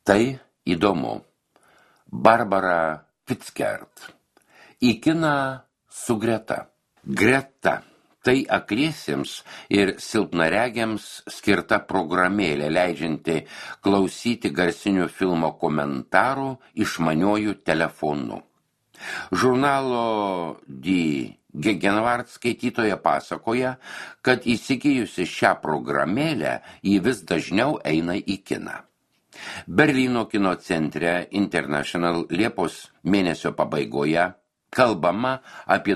Tai įdomu. Barbara Fitzgerald. Į kiną su Greta. Greta. Tai akliesiems ir silpnaregiams skirta programėlė, leidžianti klausyti garsinių filmo komentarų išmaniuoju telefonu. Žurnalo Die Gegenwart skaitytoja pasakoja, kad įsigijusi šią programėlę, ji vis dažniau eina į kiną. Berlyno kino centre International Liepos mėnesio pabaigoje kalbama apie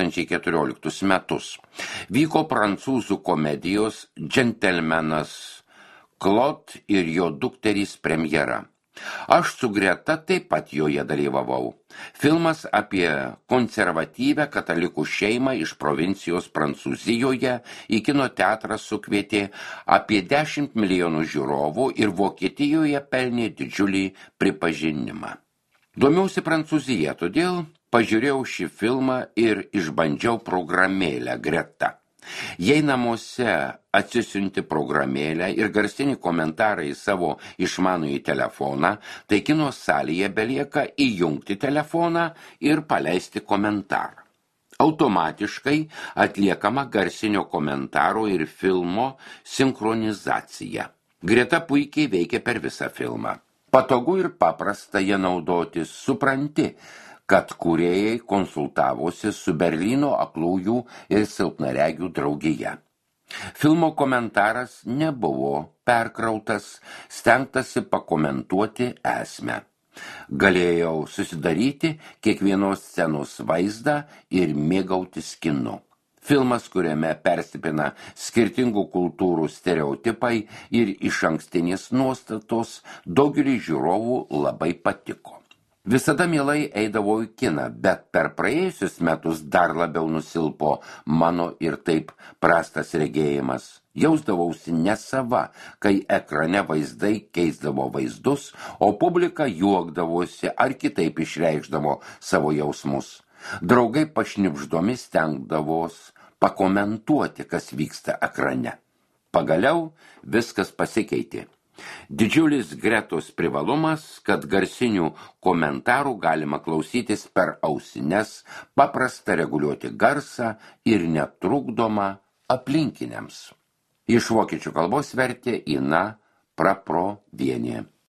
2014 metus. Vyko prancūzų komedijos Džentelmenas Claude ir jo dukterys premjera. Aš su Greta taip pat joje dalyvavau. Filmas apie konservatyvę katalikų šeimą iš provincijos Prancūzijoje į kino teatrą sukvietė apie 10 milijonų žiūrovų ir Vokietijoje pelnė didžiulį pripažinimą. Domiausi Prancūzija, todėl pažiūrėjau šį filmą ir išbandžiau programėlę Greta. Jei namuose atsisiunti programėlę ir garsinį komentarą į savo išmanųjį telefoną, tai kino salėje belieka įjungti telefoną ir paleisti komentarą. Automatiškai atliekama garsinio komentaro ir filmo sinchronizacija. Greta puikiai veikia per visą filmą. Patogu ir paprasta ją naudotis, supranti, kad kūrėjai konsultavosi su Berlyno aklųjų ir silpnaregių draugija. Filmo komentaras nebuvo perkrautas, stengtasi pakomentuoti esmę. Galėjau susidaryti kiekvienos scenos vaizdą ir mėgautis kinu. Filmas, kuriame persipina skirtingų kultūrų stereotipai ir išankstinės nuostatos, daugelį žiūrovų labai patiko. Visada mielai eidavau į kiną, bet per praėjusius metus dar labiau nusilpo mano ir taip prastas regėjimas. Jausdavausi nesava, kai ekrane vaizdai keisdavo vaizdus, o publika juokdavosi ar kitaip išreikšdavo savo jausmus. Draugai pašnibždomi stengdavos pakomentuoti, kas vyksta ekrane. Pagaliau viskas pasikeitė. Didžiulis Gretos privalumas, kad garsinių komentarų galima klausytis per ausines, paprasta reguliuoti garsą ir netrukdoma aplinkiniams. Iš vokiečių kalbos vertė Ina Praprovienė.